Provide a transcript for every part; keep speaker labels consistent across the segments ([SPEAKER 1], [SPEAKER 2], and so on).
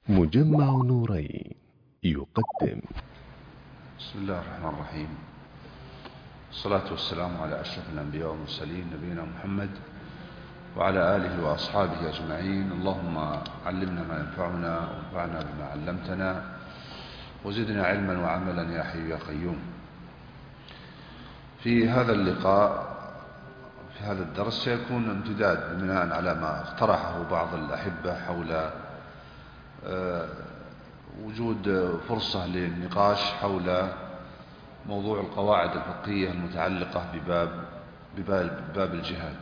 [SPEAKER 1] مجمع نورين يقدم.
[SPEAKER 2] بسم الله الرحمن الرحيم، الصلاة والسلام على أشرف الأنبياء والمرسلين نبينا محمد وعلى آله وأصحابه أجمعين. اللهم علمنا ما ينفعنا وانفعنا بما علمتنا وزدنا علما وعملا يا حي يا قيوم. في هذا اللقاء في هذا الدرس سيكون امتداد بناء على ما اقترحه بعض الأحبة حول وجود فرصة للنقاش حول موضوع القواعد الفقهية المتعلقة بباب الجهاد.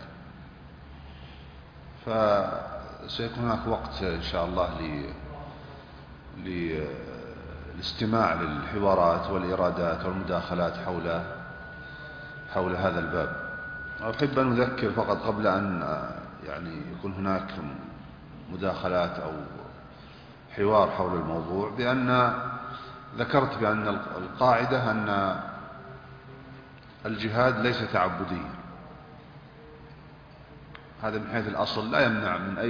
[SPEAKER 2] فسيكون هناك وقت إن شاء الله للاستماع للحوارات والإرادات والمداخلات حول هذا الباب. أحب أن أذكر فقط قبل أن يكون هناك مداخلات أو حوار حول الموضوع بأن ذكرت بأن القاعدة أن الجهاد ليس تعبديا. هذا من حيث الأصل لا يمنع من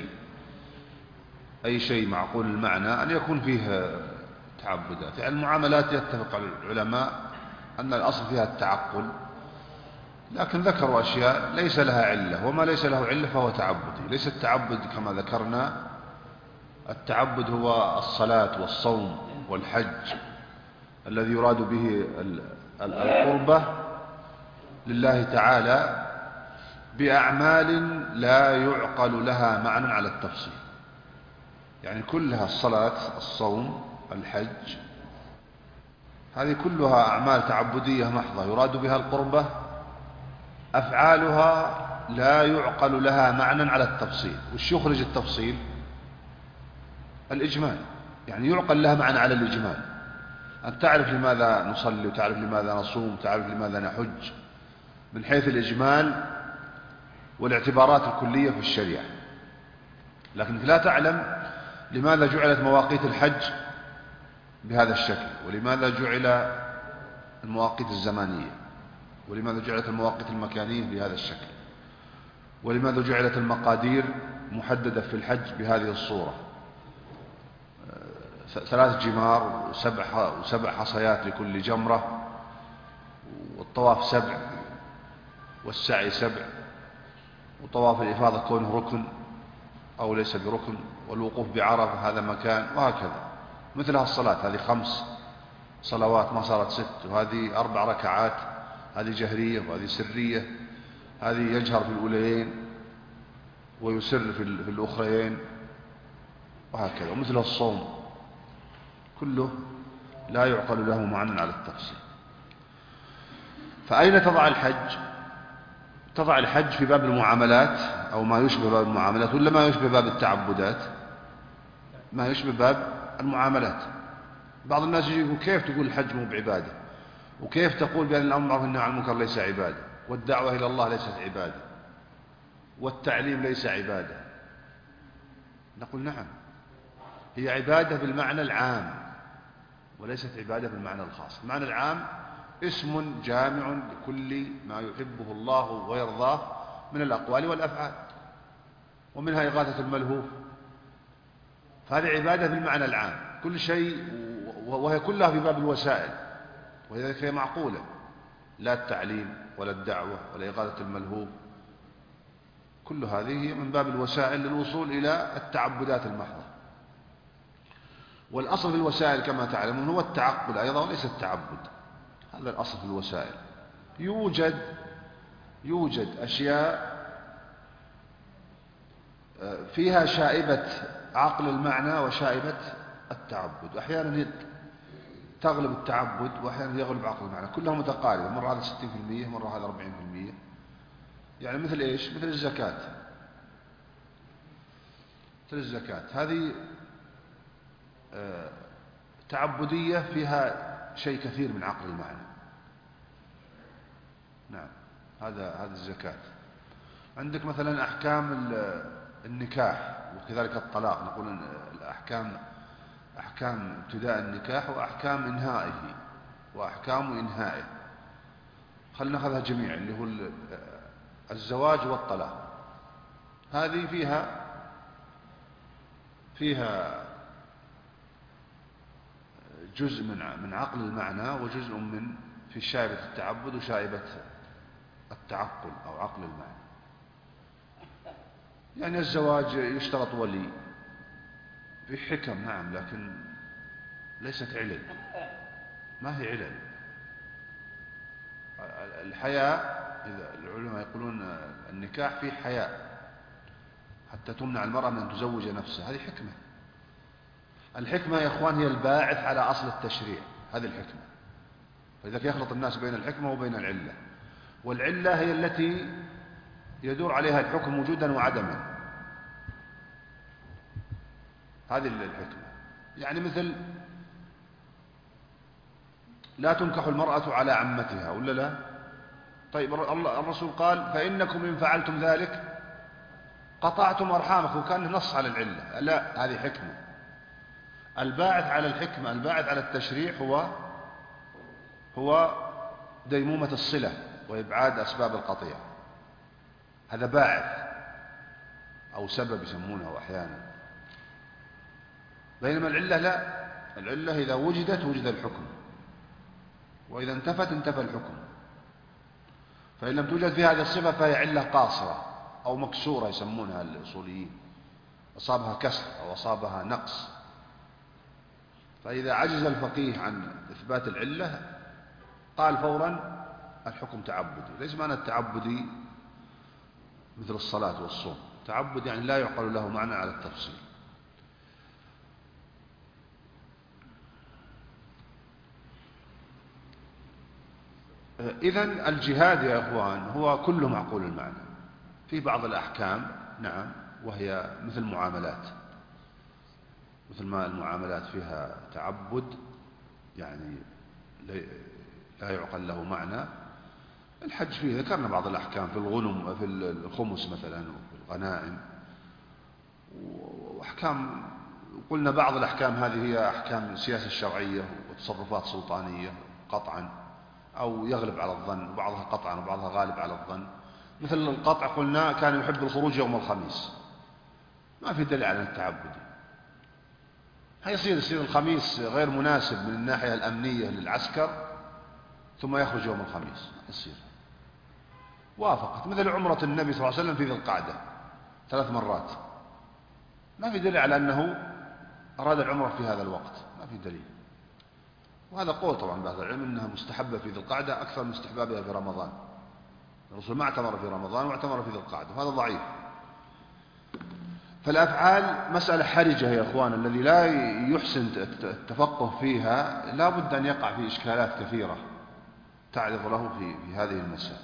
[SPEAKER 2] أي شيء معقول المعنى أن يكون فيه تعبدات. يعني المعاملات يتفق العلماء أن الأصل فيها التعقل، لكن ذكروا أشياء ليس لها علة، وما ليس له علة فهو تعبدي. ليس التعبد كما ذكرنا، التعبد هو الصلاة والصوم والحج الذي يراد به القربة لله تعالى بأعمال لا يعقل لها معنى على التفصيل. يعني كلها الصلاة الصوم الحج هذه كلها أعمال تعبدية محضة يراد بها القربة، أفعالها لا يعقل لها معنى على التفصيل. وش يخرج التفصيل؟ الإجمال. يعني يعقل لها معنى على الإجمال، أن تعرف لماذا نصلي وتعرف لماذا نصوم وتعرف لماذا نحج من حيث الإجمال والاعتبارات الكلية في الشريعة. لكنك لا تعلم لماذا جعلت مواقيت الحج بهذا الشكل، ولماذا جعل المواقيت الزمانية، ولماذا جعلت المواقيت المكانية بهذا الشكل، ولماذا جعلت المقادير محددة في الحج بهذه الصورة، 3 جمار وسبع حصيات لكل جمرة، والطواف 7 والسعي 7، وطواف الإفاضة كونه ركن أو ليس بركن، والوقوف بعرفة هذا مكان، وهكذا. مثلها الصلاة، هذه 5 صلوات ما صارت 6، وهذه 4 ركعات، هذه جهرية وهذه سرية، هذه يجهر في الأوليين ويسر في الأخرين، وهكذا. ومثل الصوم كله لا يعقل له معنى على التفصيل. فأين تضع الحج؟ تضع الحج في باب المعاملات أو ما يشبه باب المعاملات، ولا ما يشبه باب التعبدات؟ ما يشبه باب المعاملات. بعض الناس يقول كيف تقول الحج مو بعبادة، وكيف تقول بأن الأمر بالمعروف والنهي عن المنكر ليس عبادة، والدعوة إلى الله ليست عبادة، والتعليم ليس عبادة؟ نقول نعم، هي عبادة بالمعنى العام وليست عبادة بالمعنى الخاص. المعنى العام اسم جامع لكل ما يحبه الله ويرضاه من الأقوال والأفعال، ومنها إغاثة الملهوف، فهذه عبادة بالمعنى العام كل شيء، وهي كلها في باب الوسائل، ولذلك هي معقولة. لا التعليم ولا الدعوة ولا إغاثة الملهوف، كل هذه هي من باب الوسائل للوصول إلى التعبدات المحضة. والأصل في الوسائل كما تعلمون هو التعقل أيضا وليس التعبد. هذا الأصل في الوسائل. يوجد أشياء فيها شائبة عقل المعنى وشائبة التعبد، أحيانا تغلب التعبد وأحيانا يغلب عقل المعنى، كلها متقاربة، مرة هذا 60% مرة هذا 40%. يعني مثل إيش؟ مثل الزكاة. مثل الزكاة هذه تعبدية فيها شيء كثير من عقل المعنى. نعم، هذا الزكاة. عندك مثلا أحكام النكاح وكذلك الطلاق، نقول أحكام ابتداء النكاح وأحكام إنهائه وأحكام إنهائه. خلنا نأخذها جميعا، اللي هو الزواج والطلاق. هذه فيها جزء من عقل المعنى وجزء من في شائبة التعبد وشائبة التعقل أو عقل المعنى. يعني الزواج يشترط ولي في حكم، نعم، لكن ليست علل، ما هي علل. الحياء، إذا العلماء يقولون النكاح فيه حياء حتى تمنع المرأة من أن تزوج نفسها، هذه حكمة. الحكمة يا إخوان هي الباعث على أصل التشريع، هذه الحكمة. فإذا يخلط الناس بين الحكمة وبين العلة، والعلة هي التي يدور عليها الحكم وجودا وعدما، هذه الحكمة. يعني مثل لا تنكح المرأة على عمتها، ولا لا؟ طيب الرسول قال فإنكم إن فعلتم ذلك قطعتم أرحامكم، وكان نص على العلة. لا، هذه حكمة. الباعث على الحكمة، الباعث على التشريع هو ديمومة الصلة وإبعاد أسباب القطيعة، هذا باعث أو سبب يسمونه أحيانا. بينما العلة لا، العلة إذا وجدت وجد الحكم، وإذا انتفت انتفى الحكم. فإن لم توجد في هذه الصفة فهي علة قاصرة أو مكسورة يسمونها الأصوليين، أصابها كسر أو أصابها نقص. فإذا عجز الفقيه عن إثبات العلة قال فورا الحكم تعبدي. ليس معنى التعبدي مثل الصلاة والصوم، تعبد يعني لا يعقل له معنى على التفصيل. إذن الجهاد يا أخوان هو كله معقول المعنى. في بعض الأحكام نعم، وهي مثل المعاملات، مثل ما المعاملات فيها تعبد يعني لا يعقل له معنى. الحج فيه ذكرنا بعض الأحكام في الغنم، في الخمس مثلا، وفي الغنائم، وأحكام قلنا بعض الأحكام هذه هي أحكام السياسة الشرعية وتصرفات سلطانية قطعا أو يغلب على الظن، وبعضها قطعا وبعضها غالب على الظن. مثل القطع قلنا كان يحب الخروج يوم الخميس، ما في دليل على التعبد. يصير الخميس غير مناسب من الناحية الأمنية للعسكر ثم يخرج يوم الخميس، يصير وافقت. مثل عمرة النبي صلى الله عليه وسلم في ذي القعدة 3 مرات، ما في دليل على أنه أراد العمرة في هذا الوقت، ما في دليل. وهذا قول طبعا بعض العلم أنها مستحبة في ذي القعدة أكثر من استحبابها في رمضان. الرسول ما اعتمر في رمضان واعتمر في ذي القعدة، وهذا ضعيف. فالأفعال مسألة حرجة يا أخوان، الذي لا يحسن التفقه فيها لا بد أن يقع في إشكالات كثيرة تعرض له في هذه المسألة.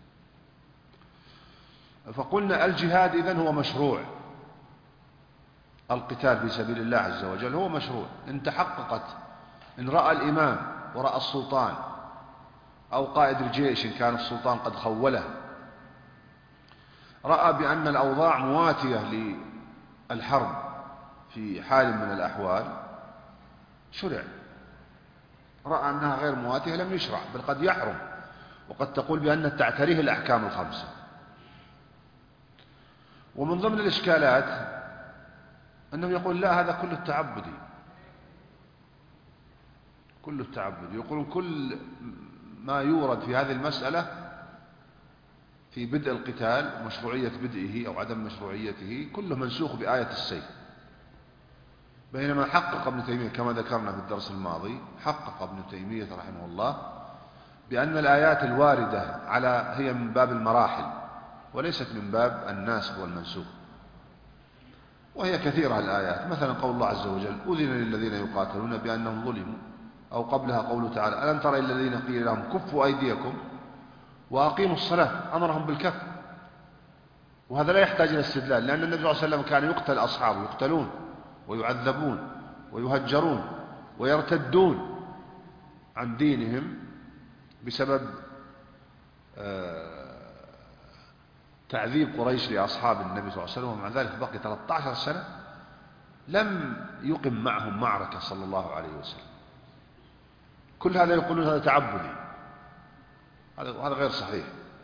[SPEAKER 2] فقلنا الجهاد إذن هو مشروع، القتال في سبيل الله عز وجل هو مشروع إن تحققت، إن رأى الإمام ورأى السلطان أو قائد الجيش إن كان السلطان قد خوله رأى بأن الأوضاع مواتية للحرب في حال من الأحوال شرع، رأى أنها غير مواتية لم يشرع، بل قد يحرم، وقد تقول بأن تعتريه الأحكام الخمسة. ومن ضمن الإشكالات أنه يقول لا هذا كله التعبدي، كله التعبدي. يقولون كل ما يورد في هذه المسألة في بدء القتال، مشروعية بدئه أو عدم مشروعيته، كله منسوخ بآية السيف. بينما حقق ابن تيمية كما ذكرنا في الدرس الماضي، حقق ابن تيمية رحمه الله بأن الآيات الواردة هي من باب المراحل وليست من باب الناسخ والمنسوخ، وهي كثيرة الآيات. مثلا قول الله عز وجل أذن للذين يقاتلون بأنهم ظلموا، أو قبلها قوله تعالى ألم تر إلى الذين قيل لهم كفوا أيديكم وأقيموا الصلاة، أمرهم بالكف. وهذا لا يحتاج إلى استدلال، لأن النبي صلى الله عليه وسلم كان يقتل أصحابه، يقتلون ويعذبون ويهجرون ويرتدون عن دينهم بسبب تعذيب قريش لأصحاب النبي صلى الله عليه وسلم، ومع ذلك بقي 13 سنة لم يقم معهم معركة صلى الله عليه وسلم. كل هذا يقولون هذا تعبدي، هذا غير صحيح.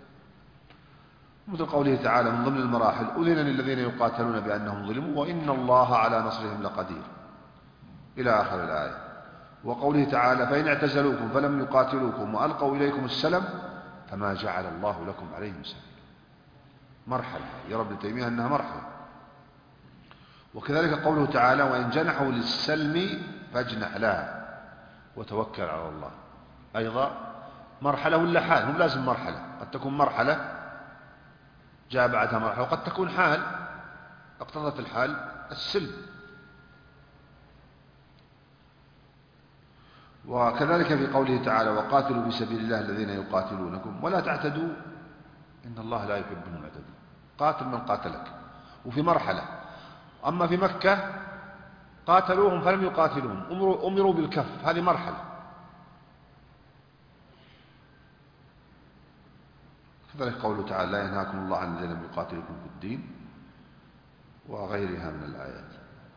[SPEAKER 2] مثل قوله تعالى من ضمن المراحل أذن للذين يقاتلون بأنهم ظلموا وإن الله على نصرهم لقدير إلى آخر الآية. وقوله تعالى فإن اعتزلوكم فلم يقاتلوكم وألقوا إليكم السلم فما جعل الله لكم عليهم سبيلا. مرحلة يرى ابن تيمية أنها مرحلة. وكذلك قوله تعالى وإن جنحوا للسلم فاجنح لها وتوكل على الله، أيضا مرحلة ولا حال؟ مو لازم مرحلة، قد تكون مرحلة جاء بعدها مرحلة، وقد تكون حال اقتضت الحال السلم. وكذلك في قوله تعالى وقاتلوا في سبيل الله الذين يقاتلونكم ولا تعتدوا إن الله لا يحب المعتدين. قاتل من قاتلك، وفي مرحلة. أما في مكة قاتلوهم فلم يقاتلوهم، أمروا بالكف، هذه مرحلة. كذلك قوله تعالى لا ينهاكم الله عن الذين لم يقاتلوكم في الدين وغيرها من الآيات.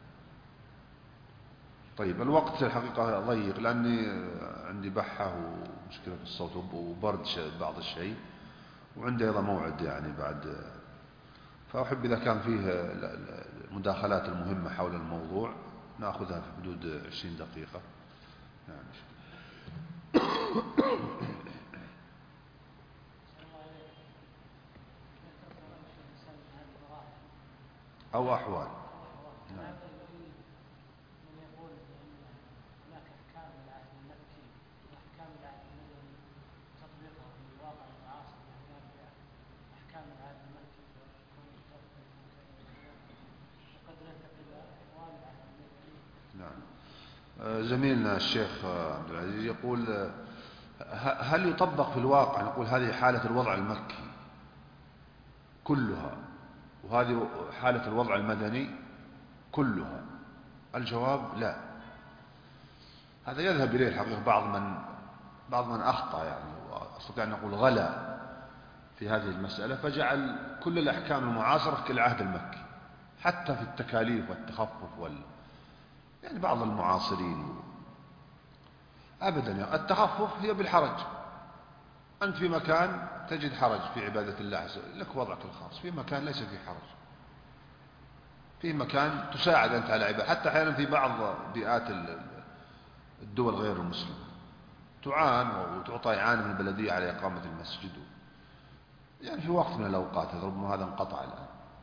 [SPEAKER 2] طيب الوقت الحقيقة ضيق لأني عندي بحة ومشكلة في الصوت وبرد بعض الشيء، وعندي أيضا موعد يعني بعد، فأحب إذا كان فيه المداخلات المهمة حول الموضوع نأخذها في حدود 20 دقيقة يعني. أو أحوال. نعم. زميلنا الشيخ عبد العزيز يقول هل يطبق في الواقع، نقول هذه حالة الوضع المكي كلها وهذه حالة الوضع المدني كلها؟ الجواب لا. هذا يذهب إليه الحقيقة بعض من أخطأ يعني، وأستطيع أن نقول غلا في هذه المسألة، فجعل كل الأحكام المعاصرة كالعهد المكي حتى في التكاليف والتخفف يعني بعض المعاصرين أبدا يعني التخفف هي بالحرج. أنت في مكان تجد حرج في عبادة الله لك وضعك الخاص، في مكان ليس فيه حرج، في مكان تساعد أنت على عبادة. حتى أحيانا في بعض بيئات الدول غير المسلمة تعان وتعطى إعانة من البلدية على إقامة المسجد يعني في وقت من الأوقات، ربما هذا انقطع الآن.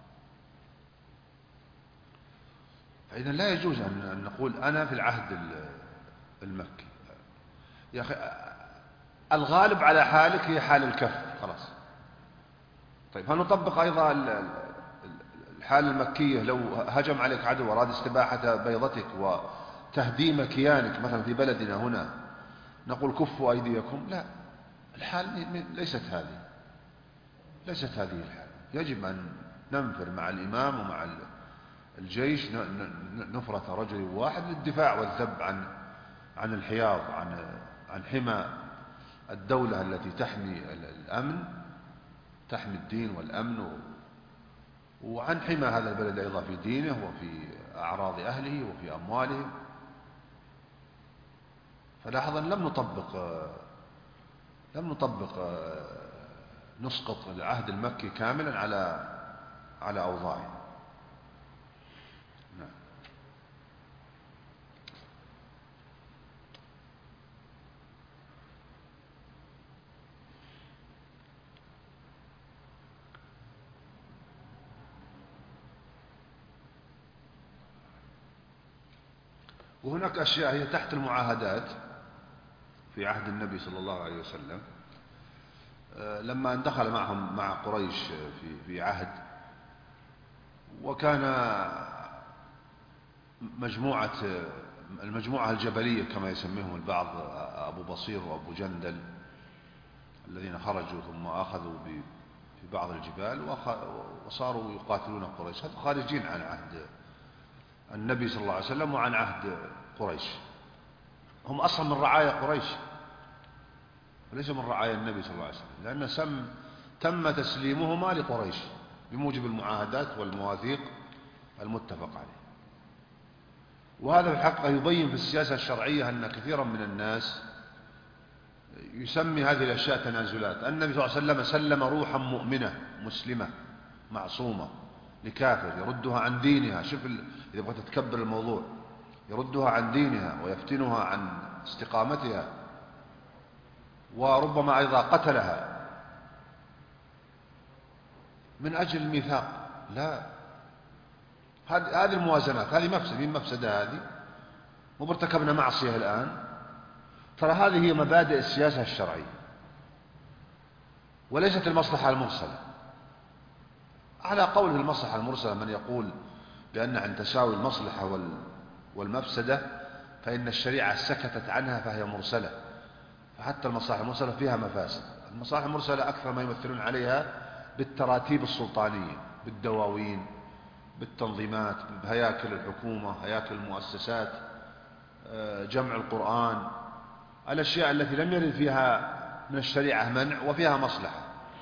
[SPEAKER 2] فإذا لا يجوز أن نقول أنا في العهد المكي. يا أخي الغالب على حالك هي حال الكف خلاص. طيب هل نطبق أيضا الحالة المكية لو هجم عليك عدو وأراد استباحة بيضتك وتهديم كيانك مثلا في بلدنا هنا نقول كفوا أيديكم؟ لا، الحال ليست هذه الحال. يجب أن ننفر مع الإمام ومع الجيش نفرة رجل واحد للدفاع والذب عن الحياض، عن حمى الدولة التي تحمي الأمن، تحمي الدين والأمن، وعن حمى هذا البلد أيضا في دينه وفي أعراض أهله وفي أموالهم. فلاحظا لم نطبق نسقط العهد المكي كاملا على أوضاعه. نعم. وهناك أشياء هي تحت المعاهدات في عهد النبي صلى الله عليه وسلم لما دخل مع قريش في عهد، وكان المجموعة الجبلية كما يسميهم البعض أبو بصير وأبو جندل الذين خرجوا ثم أخذوا في بعض الجبال وصاروا يقاتلون قريش، هذا خارجين عن عهد النبي صلى الله عليه وسلم وعن عهد قريش. هم أصلا من رعايا قريش وليس من رعايا النبي صلى الله عليه وسلم، لأن تم تسليمهما لقريش بموجب المعاهدات والمواثيق المتفق عليه. وهذا في الحقيقة يبين في السياسة الشرعية أن كثيرا من الناس يسمي هذه الأشياء تنازلات. النبي صلى الله عليه وسلم سلم روحا مؤمنة مسلمة معصومة لكافر يردها عن دينها. شوف إذا بغيت تكبر الموضوع، يردها عن دينها ويفتنها عن استقامتها، وربما أيضا قتلها من أجل الميثاق. لا، هذه الموازنات، هذه مفسدة. من مفسدة هذه؟ مو ارتكبنا معصية الآن؟ ترى هذه هي مبادئ السياسة الشرعية، وليست المصلحة المرسلة. على قوله المصلحة المرسلة من يقول بأن عن تساوي المصلحة والمفسدة فإن الشريعة سكتت عنها فهي مرسلة، فحتى المصالح المرسلة فيها مفاسد. المصالح المرسلة أكثر ما يمثلون عليها بالتراتيب السلطانية، بالدواوين، بالتنظيمات، بهياكل الحكومة، هياكل المؤسسات، جمع القرآن، الأشياء التي لم يرد فيها من الشريعة منع وفيها مصلحة.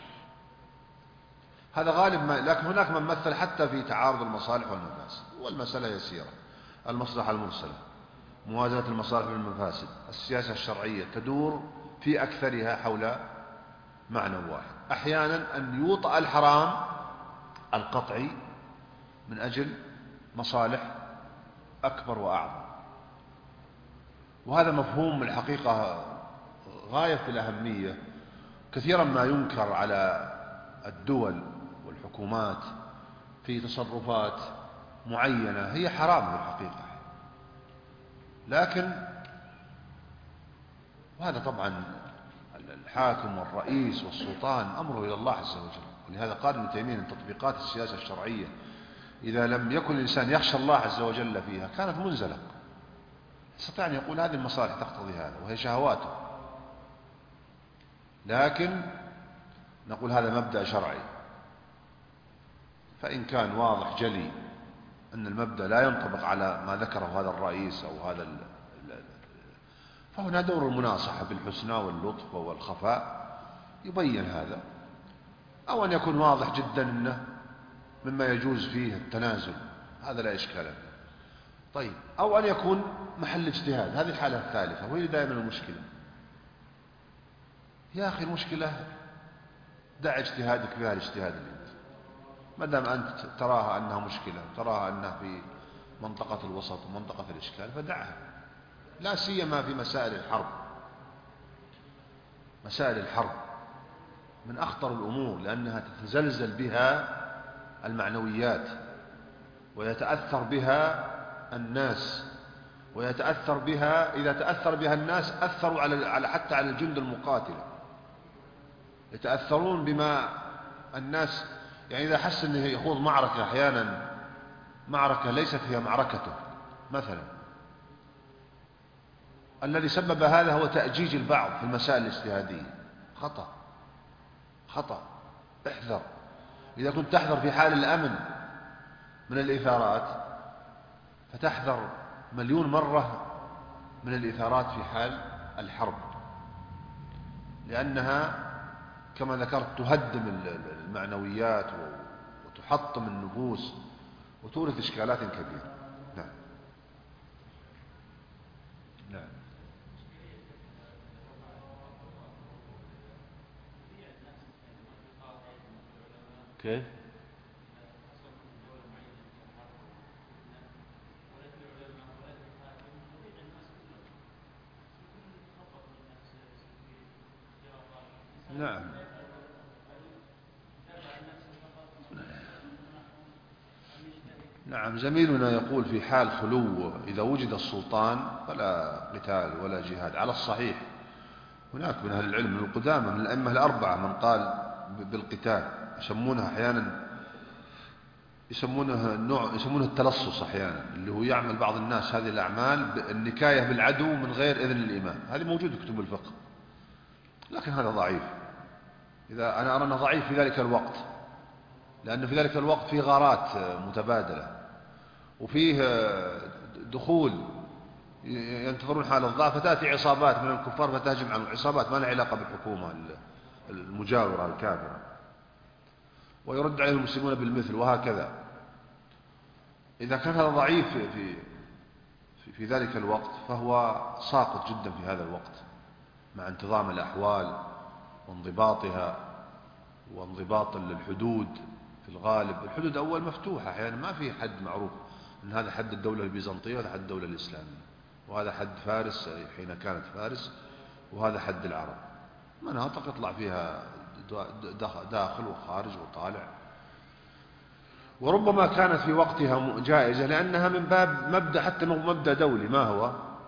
[SPEAKER 2] هذا غالب لكن هناك من مثل حتى في تعارض المصالح والمفاسد، والمسألة يسيرة. المصلحة المرسلة، موازنة المصالح والمفاسد، السياسة الشرعية تدور في أكثرها حول معنى واحد. أحيانا أن يوطأ الحرام القطعي من أجل مصالح أكبر وأعظم، وهذا مفهوم الحقيقة غاية في الأهمية. كثيرا ما ينكر على الدول والحكومات في تصرفات معينة هي حرام في الحقيقة، لكن وهذا طبعا الحاكم والرئيس والسلطان أمره إلى الله عز وجل. ولهذا قال ابن تيمية أن تطبيقات السياسة الشرعية إذا لم يكن الإنسان يخشى الله عز وجل فيها كانت منزلة. يستطيع أن يقول هذه المصالح تقتضي هذا وهي شهواته، لكن نقول هذا مبدأ شرعي، فإن كان واضح جلي أن المبدأ لا ينطبق على ما ذكره هذا الرئيس أو هذا فهنا دور المناصحة بالحسنى واللطف والخفاء يبين هذا، أو أن يكون واضح جدا أنه مما يجوز فيه التنازل، هذا لا إشكال فيه. طيب، أو أن يكون محل اجتهاد، هذه الحالة الثالثة وهي دائما المشكلة. يا أخي المشكلة دع اجتهادك فيها الاجتهاد منك، ما دام أنت تراها أنها مشكلة، تراها أنها في منطقة الوسط ومنطقة الإشكال فدعها، لا سيما في مسائل الحرب. مسائل الحرب من أخطر الأمور لأنها تتزلزل بها المعنويات ويتأثر بها الناس، ويتأثر بها إذا تأثر بها الناس أثروا على حتى على الجند المقاتلة، يتأثرون بما الناس يعني إذا حس أنه يخوض معركة أحيانا معركة ليست هي معركته مثلا، الذي سبب هذا هو تأجيج البعض في المسائل الاجتهادية. خطأ. احذر. إذا كنت تحذر في حال الأمن من الإثارات فتحذر مليون مرة من الإثارات في حال الحرب، لأنها كما ذكرت تهدم المعنويات وتحطم النفوس وتورث إشكالات كبيرة. نعم. كيف؟ نعم. زميلنا يقول في حال خلو إذا وجد السلطان فلا قتال ولا جهاد على الصحيح. هناك من أهل العلم من القدامى من الأئمة الأربعة من قال بالقتال، يسمونها أحيانا يسمونه التلصص أحيانا، اللي هو يعمل بعض الناس هذه الأعمال النكاية بالعدو من غير إذن الإمام. هذه موجودة في كتب الفقه، لكن هذا ضعيف. إذا أنا أرى أنه ضعيف في ذلك الوقت، لأن في ذلك الوقت فيه غارات متبادلة وفيه دخول ينتظرون حال الضعف، فتأتي عصابات من الكفار فتهجم على عصابات ما لها علاقة بالحكومة المجاورة الكافرة ويرد عليهم المسلمون بالمثل، وهكذا. إذا كان هذا ضعيف في ذلك الوقت فهو ساقط جدا في هذا الوقت مع انتظام الأحوال وانضباطها وانضباط الحدود. في الغالب الحدود أول مفتوحة، أحيانا ما في حد معروف أن هذا حد الدولة البيزنطية وهذا حد الدولة الإسلامية، وهذا حد فارس حين كانت فارس، وهذا حد العرب. مناطق يطلع فيها داخل وخارج وطالع، وربما كانت في وقتها جائزة لأنها من باب مبدأ، حتى مبدأ دولي. ما هو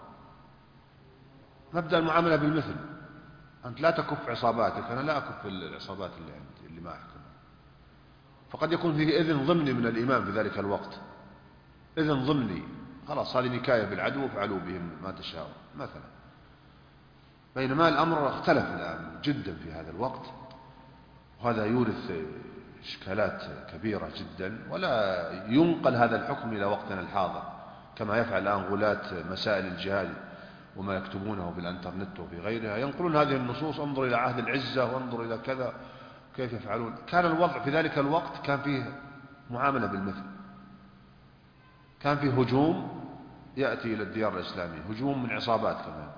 [SPEAKER 2] مبدأ المعاملة بالمثل؟ أنت لا تكف عصاباتك، أنا لا أكف العصابات اللي عندي اللي ما أحكم. فقد يكون فيه إذن ضمني من الإمام في ذلك الوقت، إذن ضمني، خلاص هذه نكاية بالعدو وفعلوا بهم ما تشاءوا مثلا. بينما الأمر اختلف الآن جدا في هذا الوقت، وهذا يورث إشكالات كبيرة جدا، ولا ينقل هذا الحكم إلى وقتنا الحاضر كما يفعل الآن غلاة مسائل الجهاد وما يكتبونه في الانترنت وفي غيرها، ينقلون هذه النصوص، انظر إلى عهد العزة وانظر إلى كذا كيف يفعلون. كان الوضع في ذلك الوقت كان فيه معاملة بالمثل، كان فيه هجوم يأتي إلى الديار الإسلامية، هجوم من عصابات كمان.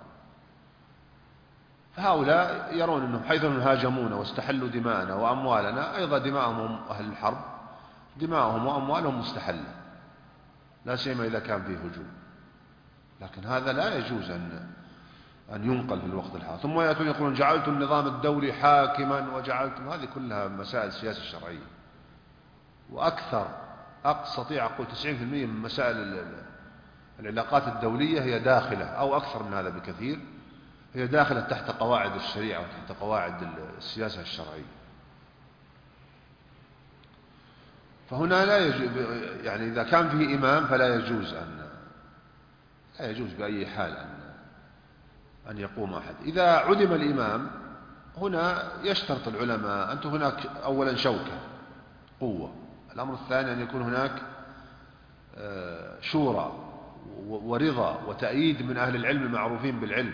[SPEAKER 2] فهؤلاء يرون أنهم حيث هاجمونا واستحلوا دماءنا وأموالنا، أيضا دماءهم أهل الحرب دماءهم وأموالهم مستحلة، لا سيما إذا كان فيه هجوم. لكن هذا لا يجوز أن ينقل في الوقت الحاضر. ثم يأتون يقولون جعلت النظام الدولي حاكما وجعلتم، هذه كلها مسائل سياسة شرعية، وأكثر أستطيع أقول 90% من مسائل العلاقات الدولية هي داخلة، أو أكثر من هذا بكثير، هي داخلة تحت قواعد الشريعة وتحت قواعد السياسة الشرعية. فهنا لا يجوز، يعني إذا كان فيه إمام فلا يجوز لا يجوز بأي حال أن يقوم أحد. إذا عدم الإمام هنا يشترط العلماء أن تكون هناك أولا شوكة قوة، الأمر الثاني أن يكون هناك شورى ورضا وتأييد من أهل العلم المعروفين بالعلم،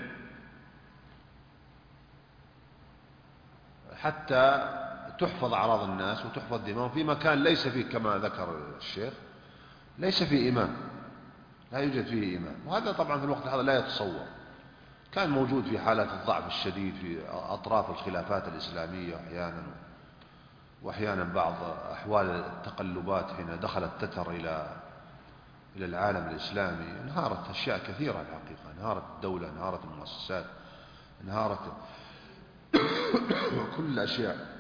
[SPEAKER 2] حتى تحفظ أعراض الناس وتحفظ دماءهم في مكان ليس فيه كما ذكر الشيخ ليس فيه إمام، لا يوجد فيه إمام. وهذا طبعا في الوقت هذا لا يتصور، كان موجود في حالات الضعف الشديد في أطراف الخلافات الإسلامية أحيانا، وأحيانا بعض أحوال التقلبات حين دخل التتر إلى العالم الإسلامي، انهارت أشياء كثيرة الحقيقة، انهارت الدولة، انهارت المؤسسات، انهارت كل الأشياء.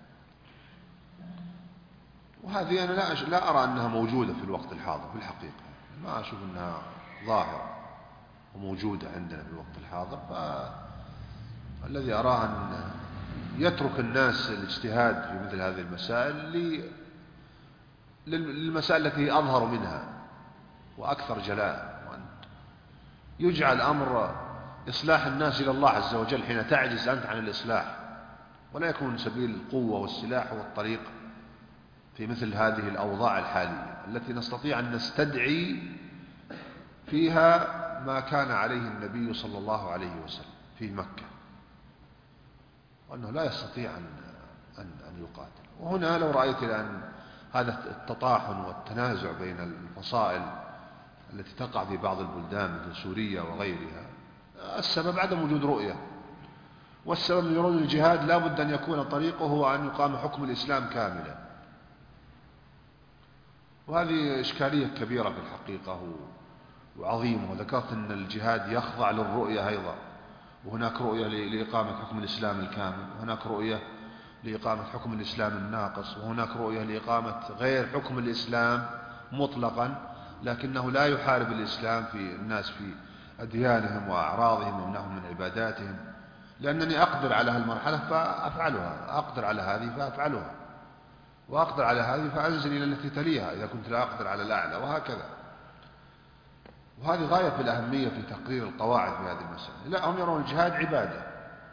[SPEAKER 2] وهذه أنا لا أرى أنها موجودة في الوقت الحاضر في الحقيقة، ما أشوف أنها ظاهرة وموجودة عندنا في الوقت الحاضر. فالذي أراه أن يترك الناس الاجتهاد في مثل هذه المسائل للمسائل التي أظهر منها وأكثر جلاء، وأن يجعل أمر إصلاح الناس إلى الله عز وجل حين تعجز أنت عن الإصلاح، ولا يكون سبيل القوة والسلاح والطريق في مثل هذه الأوضاع الحالية التي نستطيع أن نستدعي فيها ما كان عليه النبي صلى الله عليه وسلم في مكة، وأنه لا يستطيع أن يقاتل. وهنا لو رأيت الآن هذا التطاحن والتنازع بين الفصائل التي تقع في بعض البلدان مثل سوريا وغيرها، السبب عدم وجود رؤية، والسبب من يرون الجهاد لا بد أن يكون طريقه هو أن يقام حكم الإسلام كاملا. وهذه إشكالية كبيرة في الحقيقة وعظيمة. وذكرت أن الجهاد يخضع للرؤية أيضا، وهناك رؤية لإقامة حكم الإسلام الكامل، وهناك رؤية لإقامة حكم الإسلام الناقص، وهناك رؤية لإقامة غير حكم الإسلام مطلقا، لكنه لا يحارب الإسلام في الناس في أديانهم وأعراضهم ومنعهم من عباداتهم، لأنني أقدر على هالمرحلة فأفعلها، أقدر على هذه فأفعلها، وأقدر على هذه فأنزل إلى التي تليها إذا كنت لا أقدر على الأعلى، وهكذا. وهذه غاية في الأهمية في تقرير القواعد في هذه المسألة. لا، هم يرون الجهاد عبادة،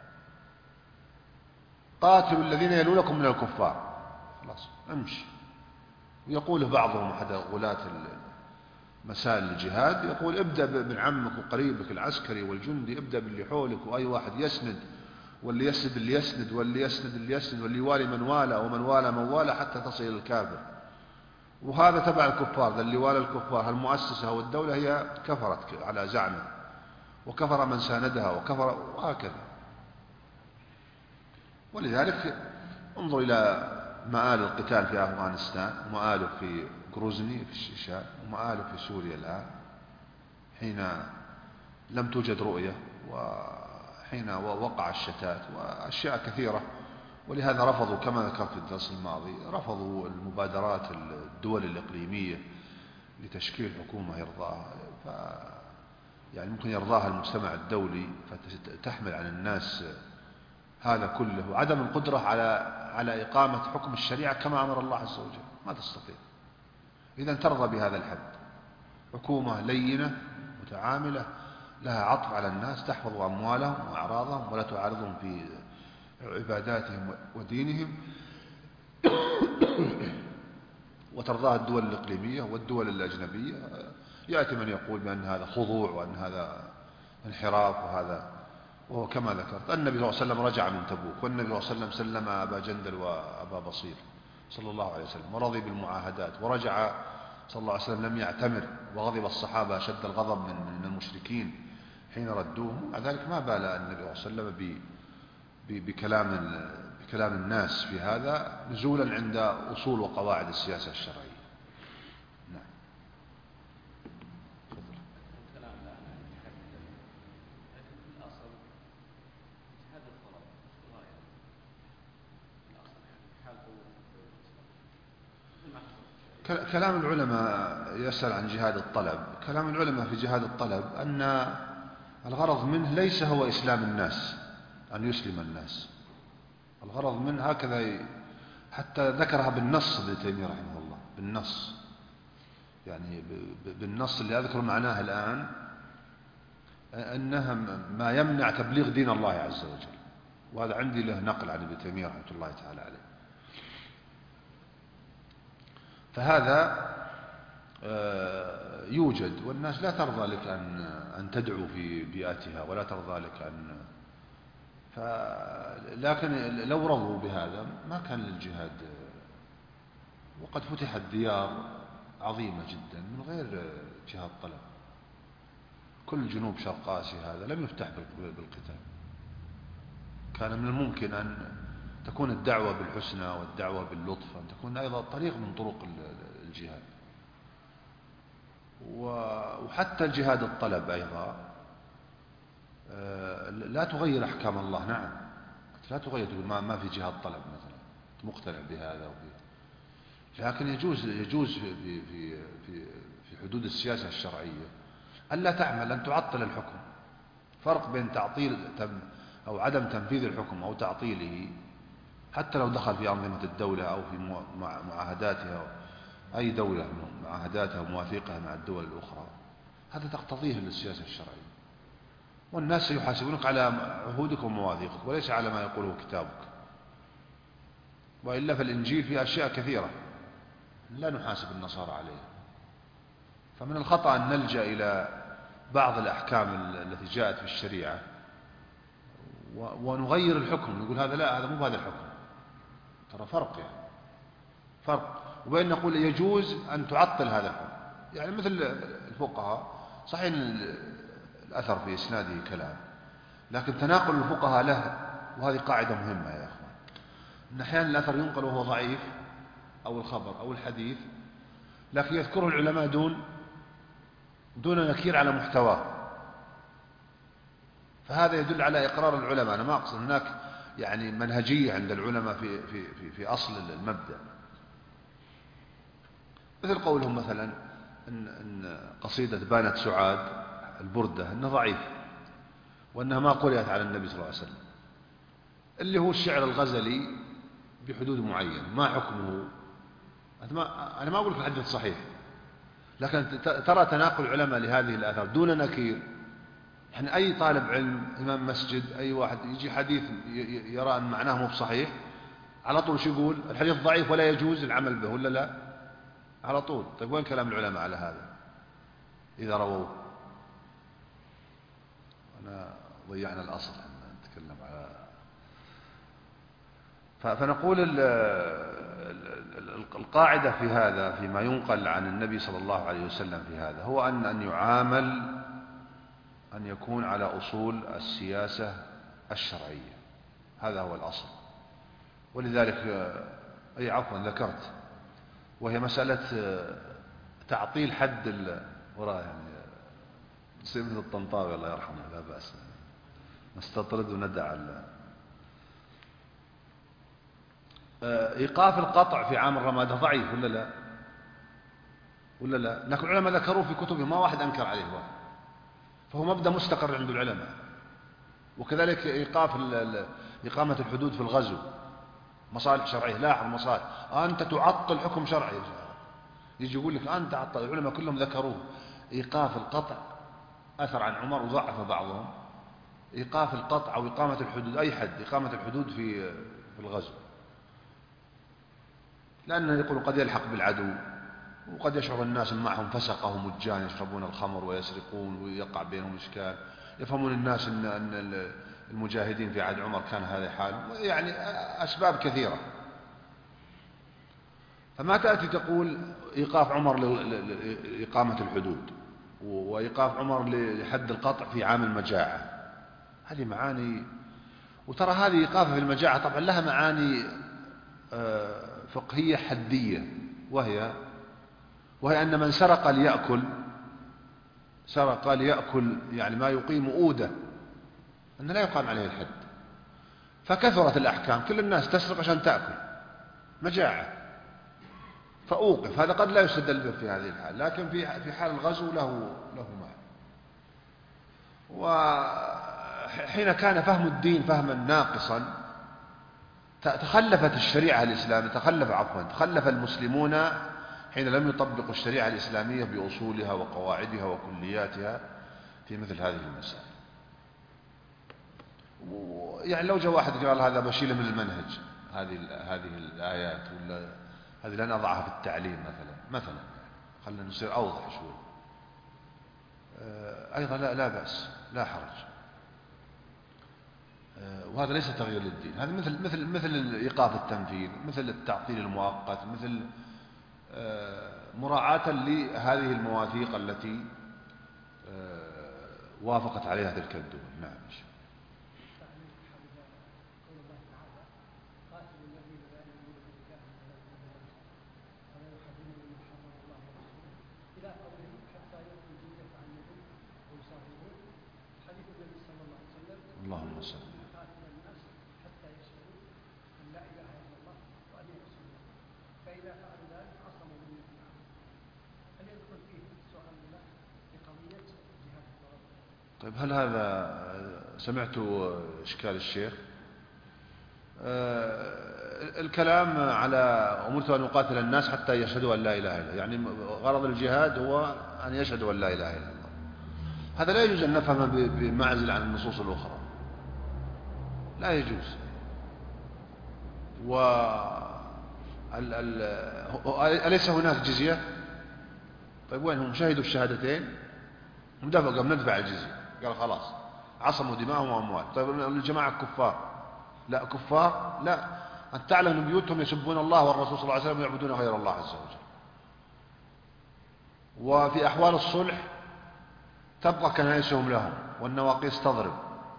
[SPEAKER 2] قاتلوا الذين يلونكم من الكفار، خلاص امشي. ويقول بعضهم أحد غلاة مسائل الجهاد، يقول ابدأ بابن عمك وقريبك العسكري والجندي، ابدأ باللي حولك، وأي واحد يسند، واللي يسند اللي يسند، واللي يسند اللي يسند، واللي يوالي من والى، ومن والى من والى، حتى تصل إلى الكافر. وهذا تبع الكفار، ذا اللي والى الكفار، المؤسسة والدولة هي كفرت على زعمه، وكفر من ساندها، وكفر، وهكذا. ولذلك انظر إلى مآل القتال في أفغانستان، ومآله في غروزني في الشيشان ومآله في سوريا الآن حين لم توجد رؤية وحين وقع الشتات وأشياء كثيرة. ولهذا رفضوا كما ذكرت في الدرس الماضي رفضوا المبادرات الدول الإقليمية لتشكيل حكومة يرضاها يعني ممكن يرضاها المجتمع الدولي فتحمل عن الناس هذا كله وعدم القدرة على إقامة حكم الشريعة كما أمر الله عز وجل ما تستطيع. إذن ترضى بهذا الحد حكومة لينة متعاملة لها عطف على الناس تحفظ أموالهم وأعراضهم ولا تعارضهم في عباداتهم ودينهم وترضاها الدول الإقليمية والدول الأجنبية. يأتي من يقول بأن هذا خضوع وأن هذا انحراف وهو كما ذكرت النبي صلى الله عليه وسلم رجع من تبوك والنبي صلى الله عليه وسلم سلم أبا جندل وأبا بصير صلى الله عليه وسلم ورضي بالمعاهدات ورجع صلى الله عليه وسلم لم يعتمر وغضب الصحابة شد الغضب من المشركين حين ردوه. مع ذلك ما بال النبي صلى الله عليه وسلم بكلام الناس في هذا نزولا عند أصول وقواعد السياسة الشرعية. نعم. كلام العلماء يسأل عن جهاد الطلب. كلام العلماء في جهاد الطلب أن الغرض منه ليس هو إسلام الناس أن يسلم الناس. الغرض منه هكذا حتى ذكرها بالنص ابن تيمية رحمه الله بالنص يعني بالنص اللي أذكر معناه الآن أنها ما يمنع تبليغ دين الله عز وجل. وهذا عندي له نقل عن ابن تيمية رحمه الله تعالى عليه. فهذا يوجد والناس لا ترضى لك أن تدعو في بيئتها ولا ترضى لك لكن لو رضوا بهذا ما كان للجهاد. وقد فتحت ديار عظيمة جدا من غير جهاد طلب. كل جنوب شرق آسيا هذا لم يفتح بالقتال. كان من الممكن أن تكون الدعوة بالحسنى والدعوة باللطف أن تكون أيضا طريق من طرق الجهاد. وحتى الجهاد الطلب أيضا لا تغير أحكام الله. نعم لا تغير ما في جهاد طلب مثلا مقتنع بهذا لكن يجوز في حدود السياسة الشرعية ألا تعمل أن تعطل الحكم. فرق بين تعطيل أو عدم تنفيذ الحكم أو تعطيله حتى لو دخل في أنظمة الدولة أو في معاهداتها أي دولة معاهداتها ومواثيقها مع الدول الأخرى هذا تقتضيه للسياسة الشرعية. والناس سيحاسبونك على عهودك ومواثيقك وليس على ما يقوله كتابك. وإلا فالإنجيل فيه أشياء كثيرة لا نحاسب النصارى عليها. فمن الخطأ أن نلجأ إلى بعض الأحكام التي جاءت في الشريعة ونغير الحكم نقول هذا لا هذا مو بهذا الحكم. ترى فرق يعني فرق. وبين نقول يجوز أن تعطل هذا الحكم يعني مثل الفقهاء صحيح الأثر في إسناده كلام لكن تناقل الفقهاء له وهذه قاعدة مهمة يا أخوان أن أحيانا الأثر ينقل وهو ضعيف أو الخبر أو الحديث لكن يذكره العلماء دون نكير على محتواه. فهذا يدل على إقرار العلماء. أنا ما أقصد هناك يعني منهجية عند العلماء في أصل المبدأ. مثل قولهم مثلا إن قصيدة بانت سعاد البردة أنها ضعيف وأنها ما قرأت على النبي صلى الله عليه وسلم اللي هو الشعر الغزلي بحدود معين ما حكمه. أنا ما أقول لك الحديث صحيح لكن ترى تناقل العلماء لهذه الآثار دون نكير. يعني أي طالب علم إمام مسجد أي واحد يجي حديث يرى أن معناه مو بصحيح على طول شو يقول الحديث ضعيف ولا يجوز العمل به ولا لا على طول. طيب وين كلام العلماء على هذا إذا رووه؟ أنا ضيعنا الأصل نتكلم على فنقول القاعدة في هذا فيما ينقل عن النبي صلى الله عليه وسلم في هذا هو أن يعامل أن يكون على أصول السياسة الشرعية. هذا هو الأصل. ولذلك ذكرت وهي مسألة تعطيل حد وراء، يعني تصير مثل الطنطاوي الله يرحمه، لا بأس نستطرد وندع إيقاف القطع في عام الرمادة ضعيف ولا لا؟ ولا لا؟ لكن العلماء ذكروه في كتبهم، ما واحد أنكر عليه واحد، فهو مبدأ مستقر عند العلماء. وكذلك إقامة الحدود في الغزو مصالح شرعية. لاحظ مصالح، أنت تعطل حكم شرعي، يجي يقول لك أنت تعطل. العلماء كلهم ذكروه. إيقاف القطع أثر عن عمر وضعف بعضهم. إيقاف القطع أو إقامة الحدود، أي حد إقامة الحدود في الغزو، لأنه يقول قد يلحق بالعدو، وقد يشعر الناس معهم فسقة ومجان يشربون الخمر ويسرقون ويقع بينهم إشكال. يفهمون الناس أن المجاهدين في عهد عمر كان هذا حال، يعني أسباب كثيرة. فما تأتي تقول إيقاف عمر لإقامة الحدود وإيقاف عمر لحد القطع في عام المجاعة، هذه معاني. وترى هذه إيقافة في المجاعة طبعا لها معاني فقهية حدية، وهي أن من سرق ليأكل يعني ما يقيم أودة، أن لا يقام عليه الحد. فكثرت الأحكام، كل الناس تسرق عشان تأكل، مجاعة، فأوقف. هذا قد لا يستدل به في هذه الحال، لكن في حال الغزو له معنى. وحين كان فهم الدين فهما ناقصا تخلفت الشريعة الإسلامية، تخلف المسلمون حين لم يطبقوا الشريعة الإسلامية بأصولها وقواعدها وكلياتها في مثل هذه المسائل. يعني لو جاء واحد قال هذا بشيله من المنهج، هذه الآيات، ولا هذه لا نضعها في التعليم مثلا خلينا نصير أوضح شوي، أيضا لا بأس، لا حرج. وهذا ليس تغيير للدين، هذا مثل إيقاف التنفيذ، مثل التعطيل المؤقت، مثل مراعاة لهذه المواثيق التي وافقت عليها تلك الدول. نعم. اللهم صل. طيب، هل هذا سمعت إشكال الشيخ؟ الكلام على أمرت أن أقاتل الناس حتى يشهدوا أن لا إله إلا الله، يعني غرض الجهاد هو أن يشهدوا أن لا إله إلا الله. هذا لا يجوز أن نفهمه بمعزل عن النصوص الأخرى، لا يجوز. أليس هناك جزية؟ طيب وين هم؟ شهدوا الشهادتين ندفع الجزية، قال خلاص عصموا دماءهم وأموال. طيب الجماعة كفار؟ لا كفار، لا. أن تعلم أن بيوتهم يسبون الله والرسول صلى الله عليه وسلم ويعبدون غير الله عز وجل. وفي أحوال الصلح تبقى كنائسهم لهم، والنواقيس تضرب،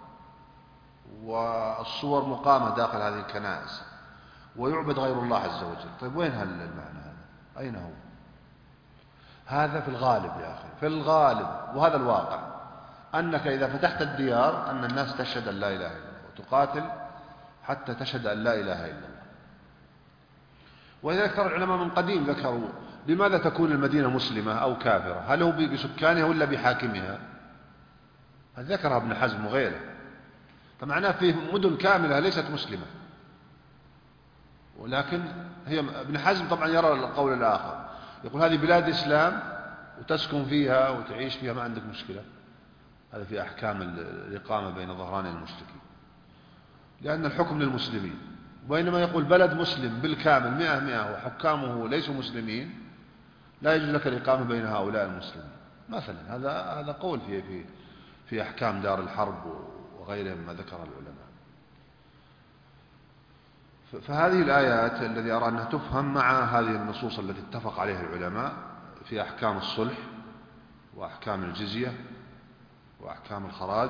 [SPEAKER 2] والصور مقامة داخل هذه الكنائس، ويعبد غير الله عز وجل. طيب وين المعنى هذا؟ أين هو؟ هذا في الغالب يا أخي، في الغالب، وهذا الواقع، أنك إذا فتحت الديار أن الناس تشهد أن لا إله إلا الله وتقاتل حتى تشهد أن لا إله إلا الله. ولذلك ترى العلماء من قديم ذكروا لماذا تكون المدينة مسلمة أو كافرة؟ هل هو بسكانها ولا بحاكمها؟ هذا ذكرها ابن حزم وغيره. فمعناه في مدن كاملة ليست مسلمة، ولكن هي ابن حزم طبعا يرى القول الآخر، يقول هذه بلاد إسلام وتسكن فيها وتعيش فيها، ما عندك مشكلة. هذا في أحكام الإقامة بين ظهراني المشركين، لأن الحكم للمسلمين. وإنما يقول بلد مسلم بالكامل 100% وحكامه ليسوا مسلمين، لا يجوز لك الإقامة بين هؤلاء المسلمين مثلا. هذا قول في أحكام دار الحرب وغيرها مما ذكر العلماء. فهذه الآيات الذي أرى أنها تفهم مع هذه النصوص التي اتفق عليها العلماء في أحكام الصلح وأحكام الجزية وأحكام الخراج.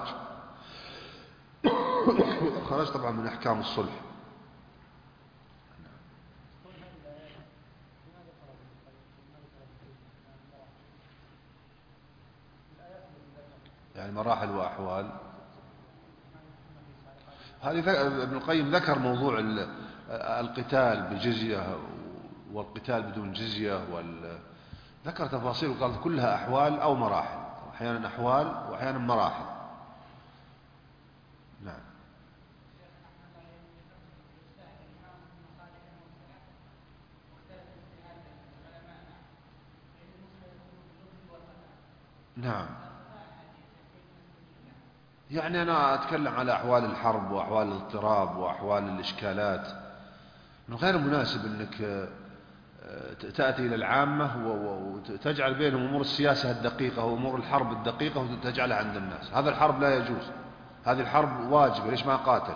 [SPEAKER 2] الخراج طبعا من أحكام الصلح. مراحل وأحوال. هذه ابن القيم ذكر موضوع القتال بالجزية والقتال بدون جزية ذكر تفاصيل وقال كلها أحوال أو مراحل، أحيانا أحوال وأحيانا مراحل. نعم. نعم. يعني أنا أتكلم على أحوال الحرب وأحوال الاضطراب وأحوال الإشكالات. من غير مناسب أنك تأتي إلى العامة وتجعل بينهم أمور السياسة الدقيقة وأمور الحرب الدقيقة وتجعلها عند الناس. هذا الحرب لا يجوز، هذه الحرب واجبة، ليش ما قاتل؟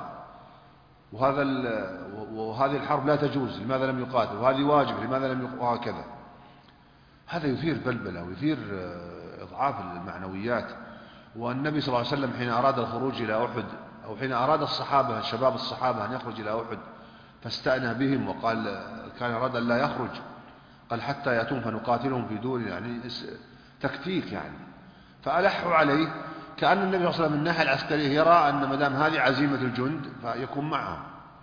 [SPEAKER 2] وهذه الحرب لا تجوز، لماذا لم يقاتل؟ وهذه واجبة، لماذا لم يقاتل؟ وهكذا. هذا يثير بلبلة ويثير إضعاف المعنويات. والنبي صلى الله عليه وسلم حين أراد الخروج إلى أحد، أو حين أراد الصحابة شباب الصحابة أن يخرج إلى أحد فاستأنى بهم وقال كان أراد أن لا يخرج، قال حتى يأتون فنقاتلهم في دون، يعني تكتيك يعني. فألحوا عليه كأن النبي صلى الله عليه وسلم من الناحية العسكرية يرى أن مدام هذه عزيمة الجند فيكون معهم.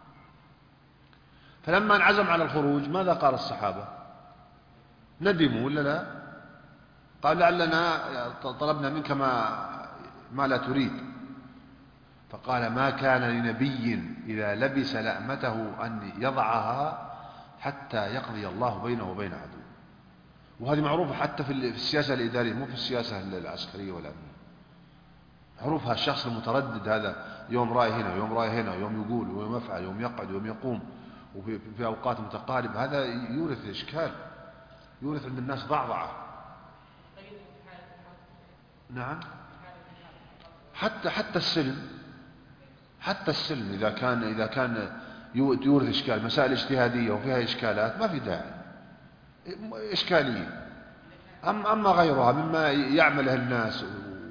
[SPEAKER 2] فلما انعزم على الخروج ماذا قال الصحابة؟ ندموا ولا لا؟ قال لعلنا طلبنا منك ما لا تريد. فقال ما كان لنبي إذا لبس لأمته أن يضعها حتى يقضي الله بينه وبين عدوه. وهذه معروفة حتى في السياسة الإدارية، مو في السياسة العسكرية والأمنية. معروفها الشخص المتردد هذا يوم رأي هنا ويوم رأي هنا، ويوم يقول ويوم يفعل ويوم يقعد ويوم يقوم وفي أوقات متقاربة، هذا يورث إشكال، يورث عند الناس ضعضعة. نعم. حتى السلم إذا كان يورث إشكال، مسائل اجتهادية وفيها إشكالات ما في داعي، إشكالية. أما غيرها مما يعمله الناس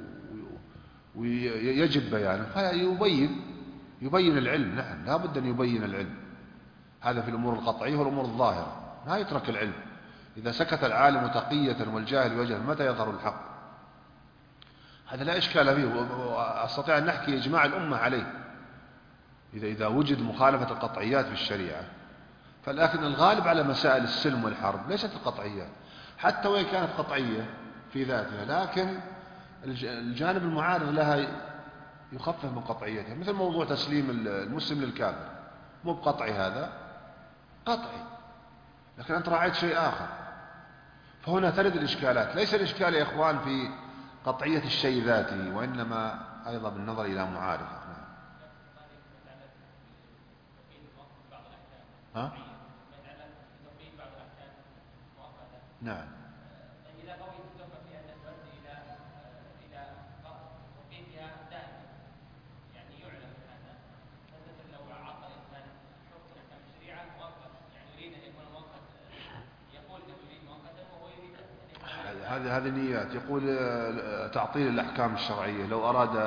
[SPEAKER 2] ويجب بيانه يبين العلم. نعم لا بد أن يبين العلم، هذا في الأمور القطعية والأمور الظاهرة، لا يترك العلم. إذا سكت العالم تقية والجاهل وجهل متى يظهر الحق؟ هذا لا إشكال فيه، وأستطيع أن نحكي إجماع الأمة عليه إذا وجد مخالفة القطعيات في الشريعة. فلكن الغالب على مسائل السلم والحرب ليست القطعيات، حتى وإن كانت قطعية في ذاتها، لكن الجانب المعارض لها يخفف من قطعيتها، مثل موضوع تسليم المسلم للكافر، مو بقطعي، هذا قطعي، لكن أنت راعيت شيء آخر. فهنا ترد الإشكالات. ليس الإشكال يا إخوان في قطعية الشيء ذاته، وإنما أيضا بالنظر إلى معارضه. ها؟ نعم. إذا قوي تتوقع في أن تؤدي إلى توقيفها دائما، يعني يعلم هذا، مثلا لو عطى الإنسان حكم أحكام الشريعة مؤقت، يعني يريد أن يكون مؤقت، يقول أنه يريد مؤقتا وهو يريد هذه نيات. يقول تعطيل الأحكام الشرعية، لو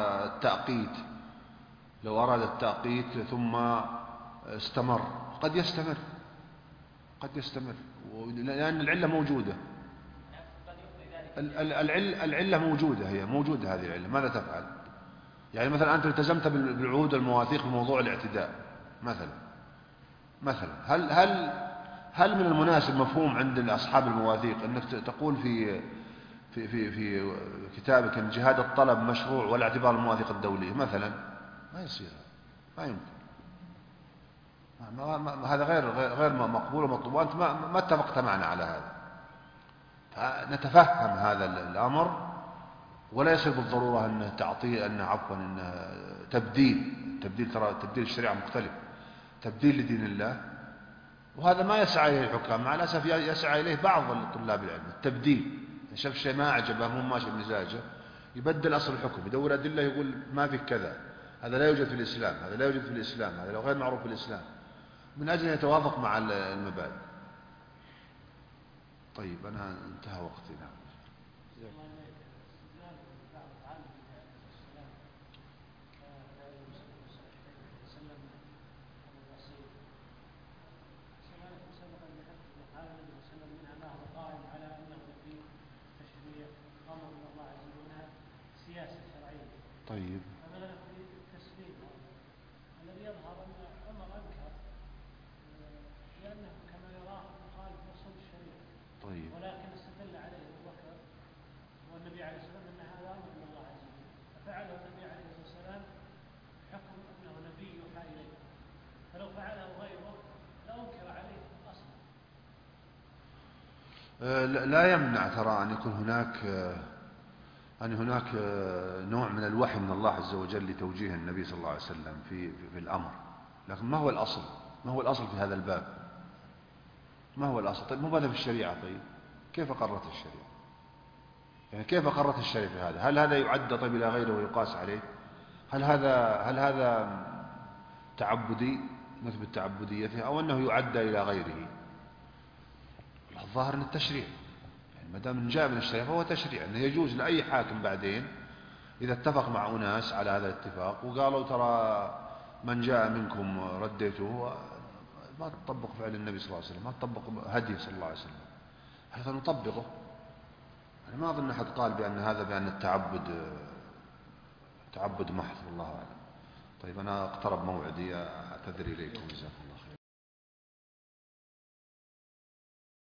[SPEAKER 2] أراد التأقيت ثم استمر، قد يستمر لأن العلة موجودة. العلة موجودة، هي موجودة هذه العلة، ماذا تفعل؟ يعني مثلا أنت التزمت بالعهود والمواثيق في موضوع الاعتداء مثلا هل من المناسب مفهوم عند أصحاب المواثيق أنك تقول في كتابك أن جهاد الطلب مشروع ولا اعتبار المواثيق الدولية مثلا؟ ما يصير، ما يمكن. هذا غير مقبول ومطلوب، وأنت ما اتفقت معنا على هذا. فنتفهم هذا الأمر، ولا يصير بالضرورة أنه أنه تبديل. ترى تبديل الشريعة مختلف، تبديل لدين الله، وهذا ما يسعى إليه الحكام، مع الأسف يسعى إليه بعض طلاب العلم. التبديل، شاف شيء ما عجبه، مو ماشي بمزاجه، يبدل أصل الحكم، يدور أدلة يقول ما في كذا، هذا لا يوجد في الإسلام، هذا لو غير معروف في الإسلام، من أجل أن يتوافق مع المبادئ. طيب أنا انتهى وقتنا.
[SPEAKER 3] سياسة شرعية
[SPEAKER 2] طيب.
[SPEAKER 3] مثلا في التسليم الذي يظهر أن عمر أنكر لأنه كما يراه مخالف أصول الشريعة.
[SPEAKER 2] طيب.
[SPEAKER 3] ولكن استدل عليه أبو بكر والنبي عليه الصلاة والسلام أن هذا أمر من الله عز وجل، ففعله النبي عليه الصلاة والسلام حكم أنه نبي يوحى إليه، فلو فعله غيره لأنكر عليه أصلا.
[SPEAKER 2] لا يمنع ترى أن يكون هناك نوع من الوحي من الله عز وجل لتوجيه النبي صلى الله عليه وسلم في الأمر، لكن ما هو الأصل؟ ما هو الأصل في هذا الباب؟ ما هو الأصل؟ طيب مو هذا في الشريعة؟ طيب كيف قررت الشريعة؟ يعني كيف قررت الشريعة في هذا؟ هل هذا يعد طيب إلى غيره ويقاس عليه؟ هل هذا تعبدي مثل التعبدية فيه، أو أنه يعد إلى غيره؟ الظاهر أن التشريع، يعني ما دام جاء من الشريعة فهو تشريع، أنه يجوز لأي حاكم بعدين إذا اتفق مع أناس على هذا الاتفاق وقالوا ترى من جاء منكم رديته، ما تطبق فعل النبي صلى الله عليه وسلم، ما تطبق هدي صلى الله عليه وسلم، هذا نطبقه. أنا ما أظن أحد قال بأن التعبد تعبد محض، والله أعلم. طيب أنا اقترب موعدي، أعتذر إليكم، جزاكم الله خير.